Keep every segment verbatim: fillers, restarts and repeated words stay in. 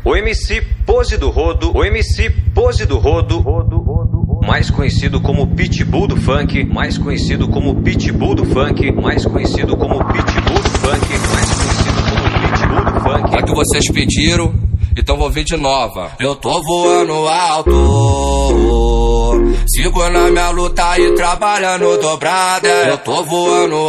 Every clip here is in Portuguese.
O M C Pose do Rodo, o M C Pose do Rodo, mais conhecido como Pitbull do Funk, mais conhecido como Pitbull do Funk, mais conhecido como Pitbull do Funk, mais conhecido como Pitbull do Funk. É que vocês pediram, então vou vir de nova. Eu tô voando alto, sigo na minha luta e trabalhando dobrada. Eu tô voando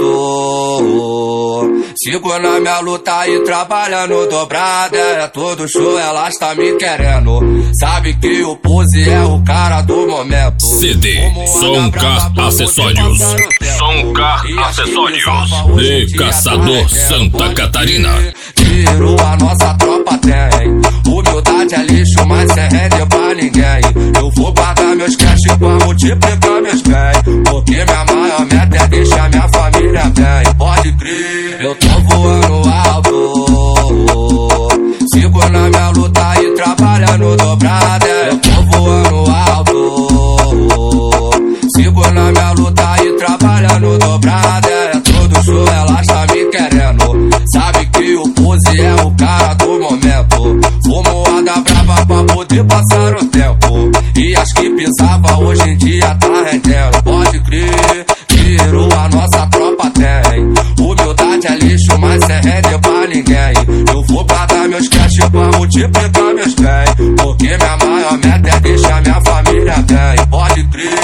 alto, sigo na minha luta e trabalhando dobrada. É todo show, ela está me querendo. Sabe que o Pose é o cara do momento. C D, Som Car Acessórios. Som Car Acessórios. De Caçador, Santa Catarina. Tiro a nossa tropa tem. Humildade é lixo, mas sem rende pra ninguém. Eu vou guardar meus cash pra multiplicar meus bens, porque minha maior meta é deixar minha família bem. Pode crer, eu tô voando alto, sigo na minha luta e trabalhando dobrada. Eu tô voando alto, sigo na minha luta e trabalhando dobrada. É todo show, ela está me querendo. Sabe que o Pose é o cara do momento. Fumoada brava pra poder passar o tempo, e as que pisava hoje em dia tá rendendo. Pode crer, virou a nossa tropa tem. Humildade é lixo, mas sem rende pra ninguém. Eu vou guardar meus cash pra multiplicar meus bens, porque minha maior meta é deixar minha família bem. Pode crer.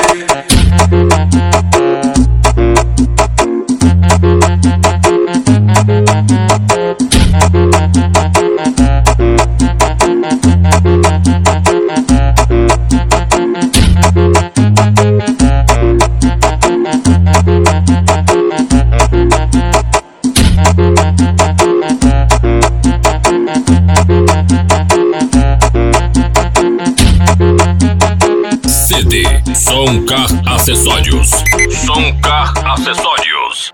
C D, Som Car Acessórios. Som Car Acessórios.